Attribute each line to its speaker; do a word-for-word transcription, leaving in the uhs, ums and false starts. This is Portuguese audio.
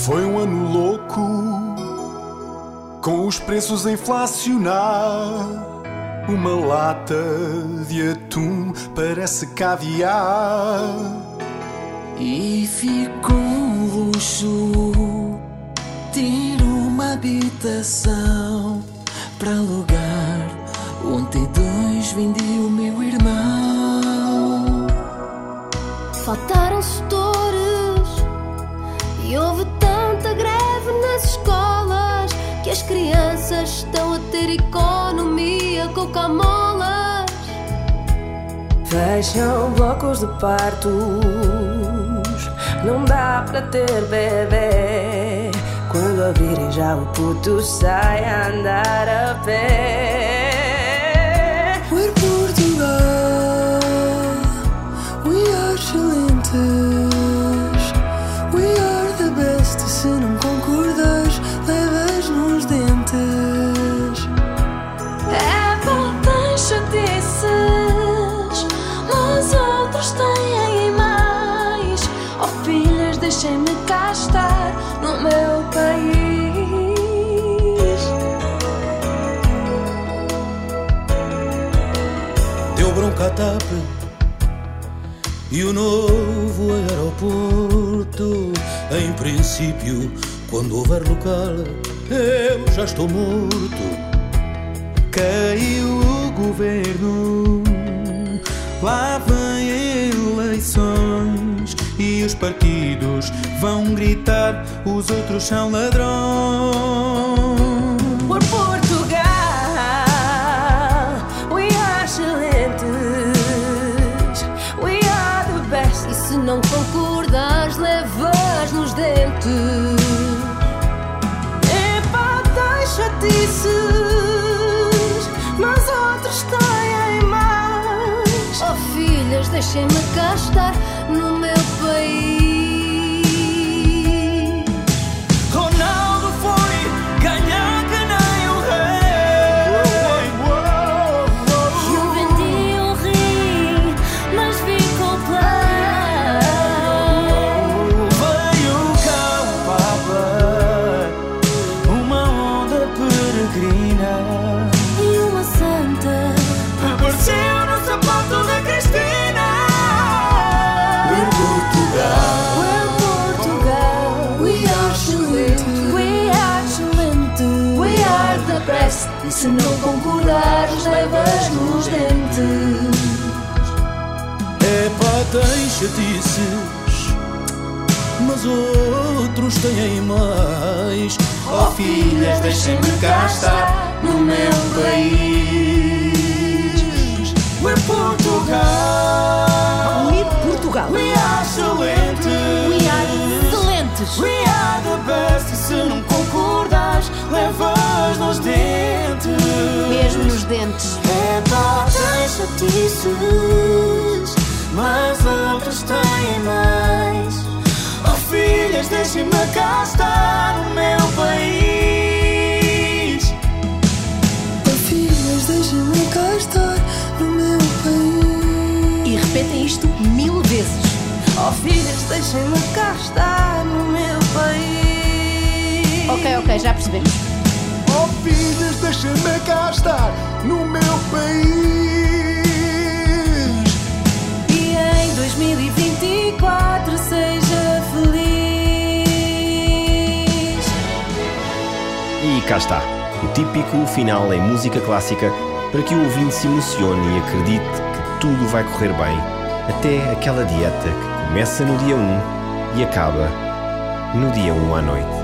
Speaker 1: Foi um ano louco, com os preços a inflacionar. Uma lata de atum parece caviar.
Speaker 2: E ficou um luxo ter uma habitação para alugar. Ontem dois vendi o meu irmão.
Speaker 3: Faltaram setores e houve tanta greve nas escolas que as crianças estão a ter economia com camolas.
Speaker 4: Fecham blocos de partos, não dá para ter bebê. Quando a virem já o puto sai a andar a pé.
Speaker 2: We're Portugal, we are excelentes, we are the best. Se não concordas, levas nos dentes.
Speaker 4: É bom, tem chatices, mas outros têm mais. Oh filhas, deixem-me cá estar no meu país.
Speaker 5: Deu bronca a TAP e o novo aeroporto. Em princípio, quando houver local, eu já estou morto. Caiu o governo, lá vem eleições e os partidos vão gritar, os outros são ladrões.
Speaker 4: Por Portugal, we are excelentes, we are the best.
Speaker 3: E se não concordares, levas nos dentes.
Speaker 4: Epá, tem chatices, mas outros têm mais.
Speaker 3: Oh filhas, deixem-me cá estar no meu país.
Speaker 5: Ronaldo foi ganhar que nem o rei.
Speaker 3: Eu vendi um rim, mas vi completo.
Speaker 5: Veio cá o Papa, uma onda peregrina,
Speaker 3: E uma santa
Speaker 5: apareceu no sapato da Cristina.
Speaker 2: We're Portugal,
Speaker 3: We're Portugal,
Speaker 2: we are excelentes,
Speaker 3: we are excelente, we are the best. E se não concordares, levas nos dentes.
Speaker 5: Epá, tem chatices, mas outros têm mais. Oh filhas, deixem-me cá estar no meu país. We're Portugal,
Speaker 4: We Portugal,
Speaker 5: we are excelentes,
Speaker 3: We are excelentes.
Speaker 5: we are the best. E se não concordas, levas nos dentes.
Speaker 3: Mesmo nos dentes.
Speaker 5: Epá, tem chatices, mas outros têm mais. Oh filhas, deixem-me cá estar no meu país.
Speaker 2: oh filhas, deixem-me cá estar no meu país.
Speaker 4: e repetem isto mil vezes. Oh filhas, deixem-me cá estar no meu país.
Speaker 3: Ok, ok, já percebemos.
Speaker 1: Oh filhas, deixem-me cá estar no meu país.
Speaker 4: E em dois mil e vinte e quatro seja feliz.
Speaker 6: E cá está, o típico final em música clássica para que o ouvinte se emocione e acredite que tudo vai correr bem, até aquela dieta que começa no dia um e acaba no dia um à noite.